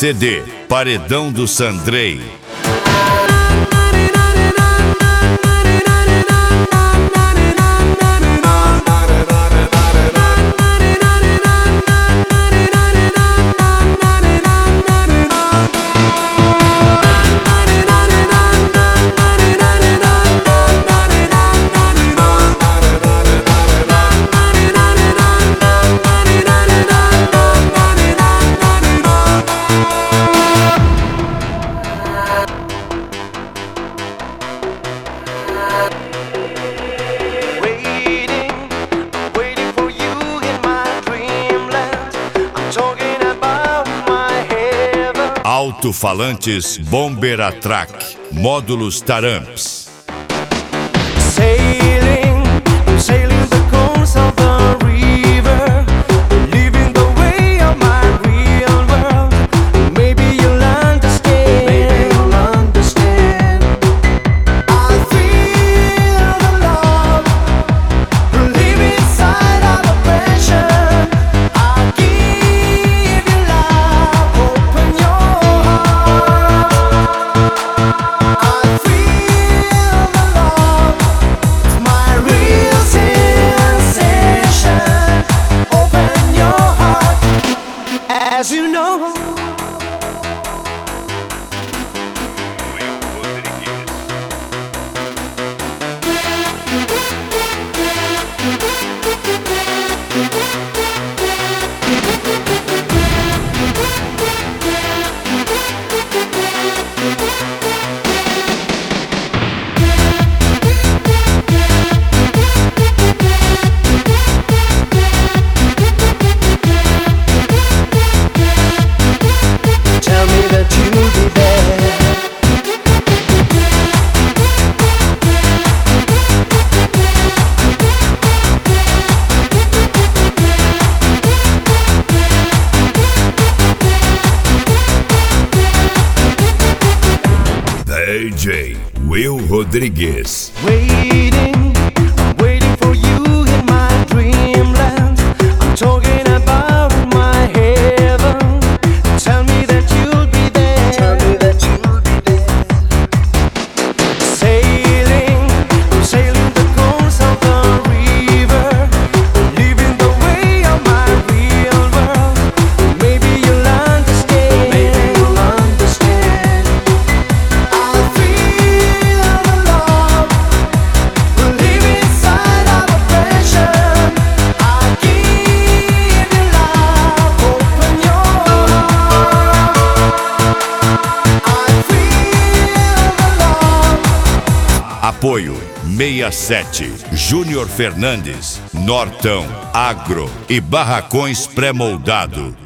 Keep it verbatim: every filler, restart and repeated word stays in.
C D Paredão do Sandrei. Alto-falantes Bomber Atrack, módulos Taramps. Sailing, I'm sailing the course of the river, living the way of my real world. Maybe you'll understand, maybe you'll understand. I feel the love, live inside of the pressure. I give you love, open your heart. I feel the love, it's my real sensation. Open your heart, as you know. Tell me that you'll be there. D J Will Rodrigues. Waiting, I'm waiting for you in my dreamland. I'm talking about my heaven. Tell me that you'll be there. Tell me that you'll be there. Sailing, I'm sailing the course of the river, living the way of my real world. Maybe you'll understand. Maybe you'll understand. I feel the love, live inside of the pressure. I give you love, open your heart. I feel the love. Apoio sessenta e sete, Júnior Fernandes, Nortão, Agro e Barracões Pré-Moldado.